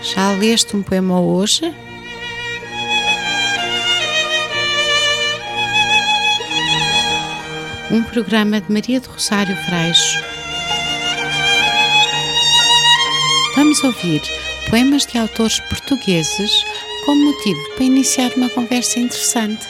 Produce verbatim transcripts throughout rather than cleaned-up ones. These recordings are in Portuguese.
Já leste um poema hoje? Um programa de Maria do Rosário Freixo. Vamos ouvir poemas de autores portugueses como motivo para iniciar uma conversa interessante.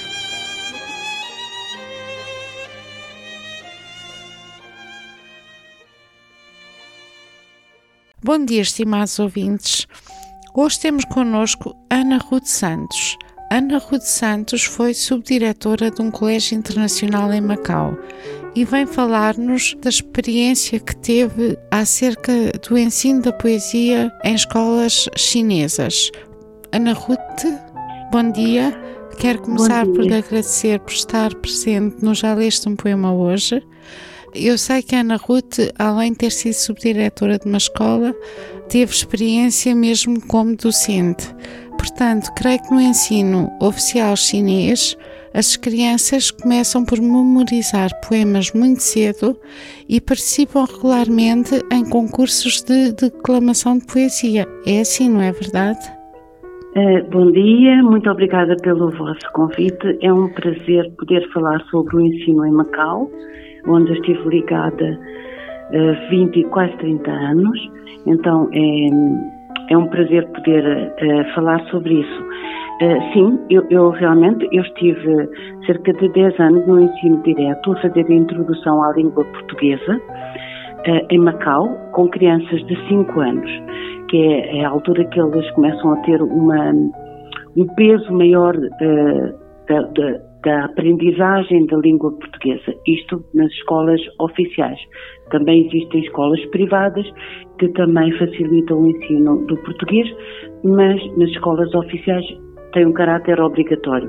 Bom dia, estimados ouvintes. Hoje temos connosco Ana Ruth Santos. Ana Ruth Santos foi subdiretora de um colégio internacional em Macau e vem falar-nos da experiência que teve acerca do ensino da poesia em escolas chinesas. Ana Ruth, bom dia. Quero começar por lhe agradecer por estar presente no Já Leste um Poema hoje. Eu sei que a Ana Ruth, além de ter sido subdiretora de uma escola, teve experiência mesmo como docente. Portanto, creio que no ensino oficial chinês, as crianças começam por memorizar poemas muito cedo e participam regularmente em concursos de declamação de poesia. É assim, não é verdade? Uh, bom dia, muito obrigada pelo vosso convite. É um prazer poder falar sobre o ensino em Macau, onde eu estive ligada há vinte e quase trinta anos. Então é, é um prazer poder uh, falar sobre isso. Uh, sim, eu, eu realmente eu estive cerca de dez anos no ensino direto a fazer a introdução à língua portuguesa uh, em Macau, com crianças de cinco anos, que é, é a altura que eles começam a ter uma, um peso maior uh, da, da da aprendizagem da língua portuguesa, isto nas escolas oficiais. Também existem escolas privadas que também facilitam o ensino do português, mas nas escolas oficiais tem um caráter obrigatório.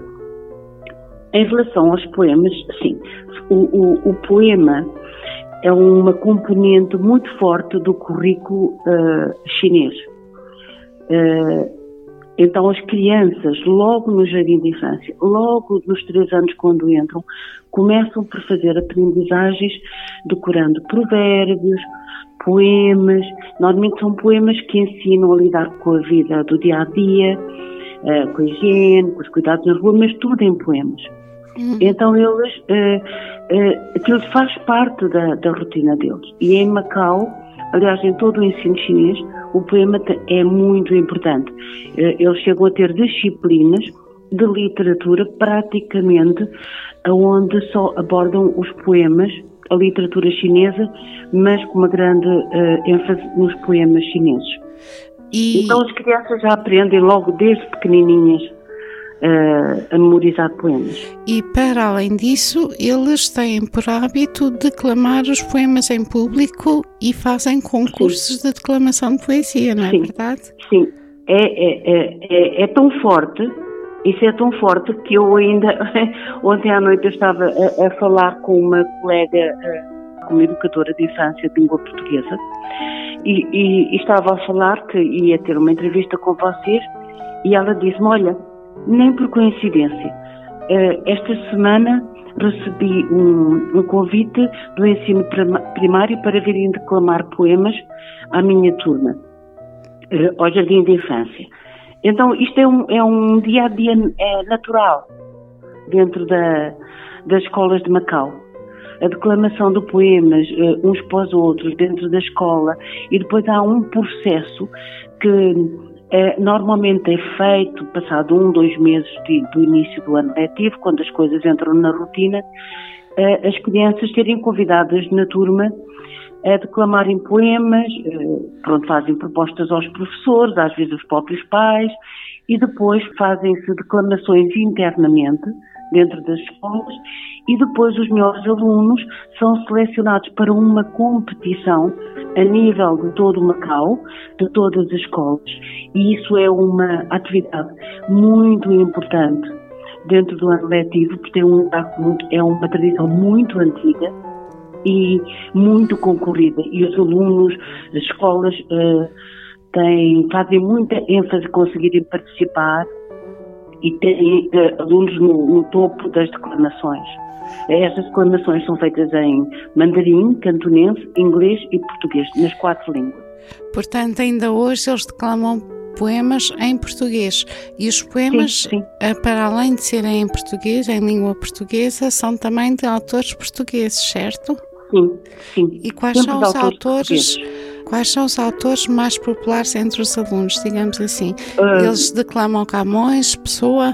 Em relação aos poemas, sim, o, o, o poema é uma componente muito forte do currículo uh, chinês. Uh, Então as crianças, logo no jardim de infância, logo nos três anos quando entram, começam por fazer aprendizagens decorando provérbios, poemas. Normalmente são poemas que ensinam a lidar com a vida do dia-a-dia, uh, com a higiene, com os cuidados na rua, mas tudo em poemas. Uhum. Então eles, uh, uh, aquilo faz parte da, da rotina deles. E em Macau, aliás em todo o ensino chinês, o poema é muito importante. Eles chegam a ter disciplinas de literatura praticamente onde só abordam os poemas, a literatura chinesa, mas com uma grande uh, ênfase nos poemas chineses. E... Então as crianças já aprendem logo desde pequenininhas uh, a memorizar poemas. E para além disso, eles têm por hábito declamar os poemas em público e fazem concursos Sim. de declamação de poesia, não é Sim. verdade? Sim, é, é, é, é tão forte, isso é tão forte que eu ainda, ontem à noite eu estava a, a falar com uma colega, uma educadora de infância de língua portuguesa, e, e, e estava a falar que ia ter uma entrevista com vocês, e ela disse-me, olha, nem por coincidência, esta semana recebi um, um convite do ensino primário para virem declamar poemas à minha turma, ao jardim de infância. Então isto é um, é um dia-a-dia é, natural dentro da, das escolas de Macau. A declamação de poemas uh, uns para os outros dentro da escola, e depois há um processo que uh, normalmente é feito passado um, dois meses de, do início do ano letivo, quando as coisas entram na rotina, uh, as crianças serem convidadas na turma a declamarem poemas, pronto, fazem propostas aos professores, às vezes aos próprios pais, e depois fazem-se declamações internamente dentro das escolas, e depois os melhores alunos são selecionados para uma competição a nível de todo o Macau, de todas as escolas, e isso é uma atividade muito importante dentro do ano letivo, porque é, um, é uma tradição muito antiga e muito concorrida, e os alunos, as escolas uh, têm, fazem muita ênfase em conseguirem participar e têm uh, alunos no, no topo das declamações. Estas declamações são feitas em mandarim, cantonense, inglês e português, nas quatro línguas. Portanto, ainda hoje eles declamam poemas em português. E os poemas, sim, sim. para além de serem em português, em língua portuguesa, são também de autores portugueses, certo? Sim, sim. E quais Sempre são de os autores, autores quais são os autores mais populares entre os alunos, digamos assim? Uh, Eles declamam Camões, Pessoa?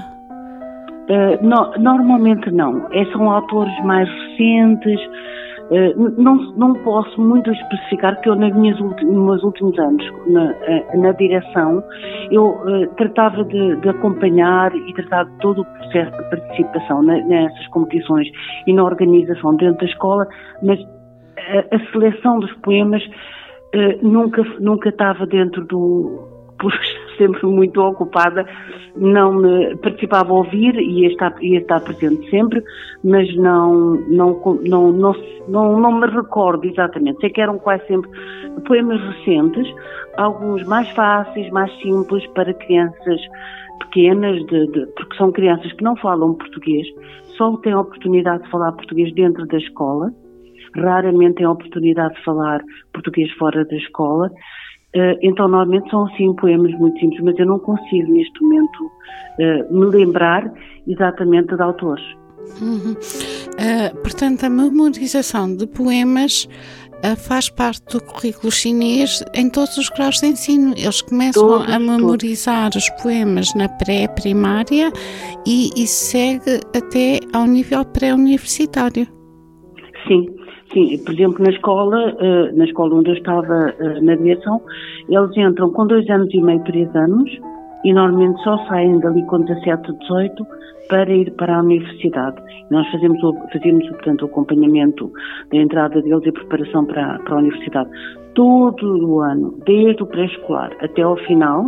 Uh, no, normalmente não. É, são autores mais recentes. Uh, não, não posso muito especificar, porque eu nas minhas ulti, nos meus últimos anos na, na direção eu uh, tratava de, de acompanhar e tratar de todo o processo de participação na, nessas competições e na organização dentro da escola, mas a, a seleção dos poemas uh, nunca, nunca estava dentro do... por sempre muito ocupada, não me participava a ouvir e ia estar, ia estar presente sempre, mas não, não, não, não, não, não me recordo exatamente. Sei que eram quase sempre poemas recentes, alguns mais fáceis, mais simples para crianças pequenas, de, de, porque são crianças que não falam português, só têm a oportunidade de falar português dentro da escola, raramente têm a oportunidade de falar português fora da escola. Uh, então, normalmente são assim poemas muito simples, mas eu não consigo neste momento uh, me lembrar exatamente de autores. Uhum. Uh, portanto, a memorização de poemas uh, faz parte do currículo chinês em todos os graus de ensino. Eles começam todos, a memorizar todos. os poemas na pré-primária e isso segue até ao nível pré-universitário. Sim. Sim, por exemplo, na escola, na escola onde eu estava na direção, eles entram com dois anos e meio, três anos, e normalmente só saem dali com dezassete, dezoito para ir para a universidade. Nós fazemos, fazemos portanto, o acompanhamento da entrada deles e a preparação para, para a universidade. Todo o ano, desde o pré-escolar até ao final,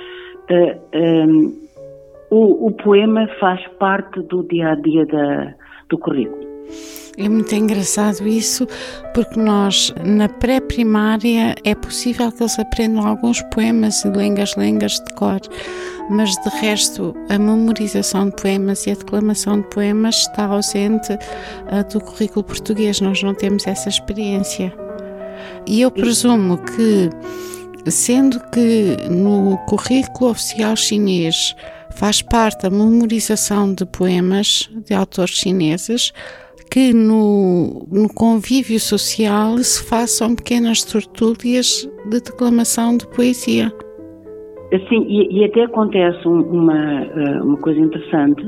uh, um, o, o poema faz parte do dia-a-dia da, do currículo. É muito engraçado isso, porque nós, na pré-primária, é possível que eles aprendam alguns poemas e lengas-lengas de cor, mas de resto, a memorização de poemas e a declamação de poemas está ausente uh, do currículo português. Nós não temos essa experiência. E eu presumo que, sendo que no currículo oficial chinês faz parte a memorização de poemas de autores chineses, que no, no convívio social se façam pequenas tertúlias de declamação de poesia. Sim, e, e até acontece uma, uma coisa interessante,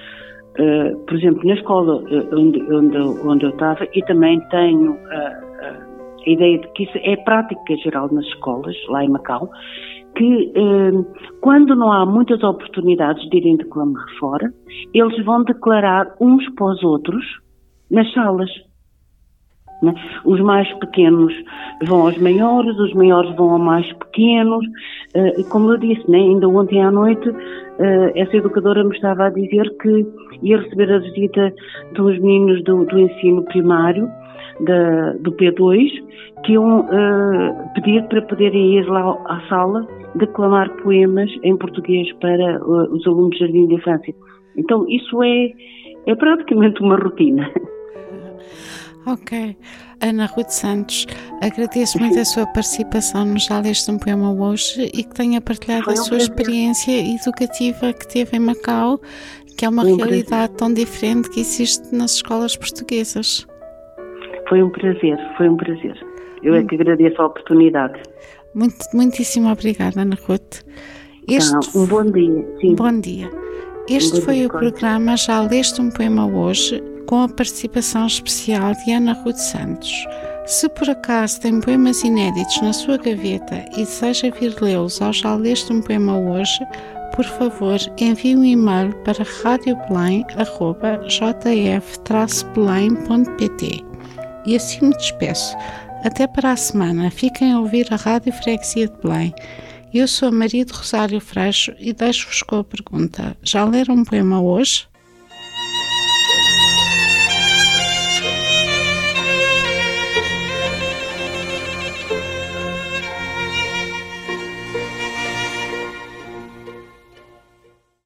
uh, por exemplo, na escola onde, onde, onde eu estava, e também tenho a, a ideia de que isso é prática geral nas escolas, lá em Macau, que uh, quando não há muitas oportunidades de irem declamar fora, eles vão declarar uns para os outros nas salas, né? Os mais pequenos vão aos maiores, os maiores vão aos mais pequenos, uh, como eu disse, né? Ainda ontem à noite uh, essa educadora me estava a dizer que ia receber a visita dos meninos do, do ensino primário, da, do P dois, que iam uh, pedir para poderem ir lá à sala declamar poemas em português para uh, os alunos do Jardim de Infância. Então isso é, é praticamente uma rotina. Ok. Ana Ruth Santos, agradeço muito a sua participação no Já Leste um Poema hoje e que tenha partilhado Foi a um sua prazer. experiência educativa que teve em Macau, que é uma Foi um realidade prazer. tão diferente que existe nas escolas portuguesas. Foi um prazer, foi um prazer. Eu é que agradeço a oportunidade. Muito, muitíssimo obrigada, Ana Ruth. Este Não, um bom dia. Sim. Um bom dia. Este um bom foi dia, o programa Já Leste um Poema hoje, com a participação especial de Ana Ruth Santos. Se por acaso tem poemas inéditos na sua gaveta e deseja vir lê-los ao Já Leste um Poema hoje, por favor, envie um e-mail para radiobelém arroba j f traço belém ponto p t. E assim me despeço. Até para a semana. Fiquem a ouvir a Rádio Freguesia de Belém. Eu sou a Maria de Rosário Freixo e deixo-vos com a pergunta: já leram um poema hoje?